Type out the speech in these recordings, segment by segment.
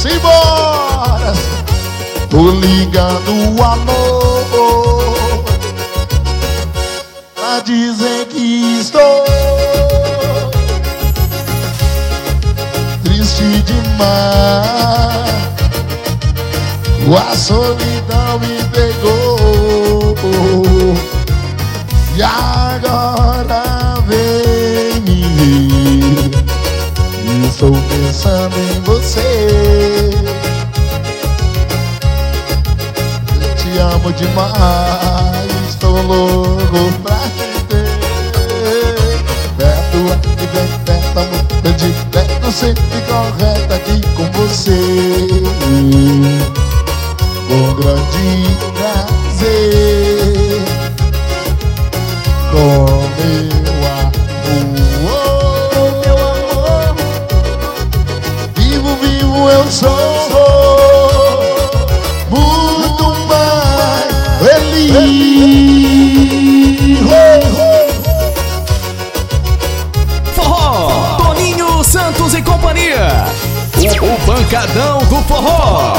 Simbora! Tô ligando, amor, pra dizer que estou triste demais. A solidão me pegou e agora vem me ver. Estou pensando em você. Eu te amo demais. Estou louco pra te ter. Perto aqui, bem perto, amor. Eu direto, sempre correto aqui com você. Com grande prazer, com meu amor, vivo, vivo eu sou muito mais feliz. Forró, Toninho Santos e companhia, o pancadão do forró.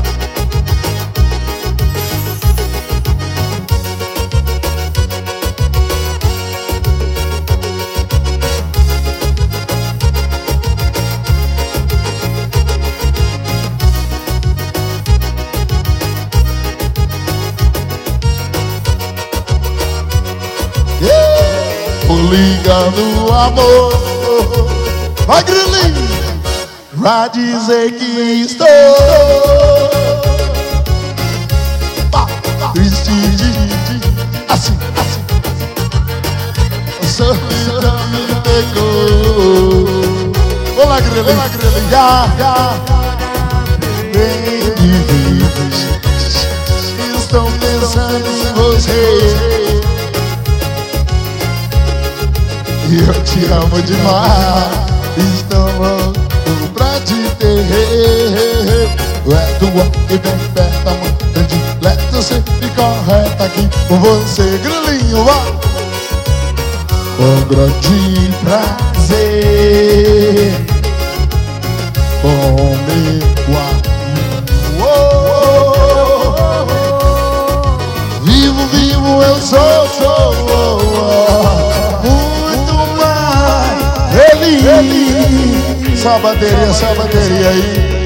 Tô ligando, amor, vai grilinho, pra dizer que estou triste assim. A solidão me pegou. Olá, grilinho, já estou pensando em você. Eu te amo demais. Estou louco pra te ter. É tua e bem perto, amor. Predileto, sempre correto aqui com você. Grilinho, vai! Com grande prazer, com meu amor, vivo, vivo eu sou muito mais feliz. Só bateria aí.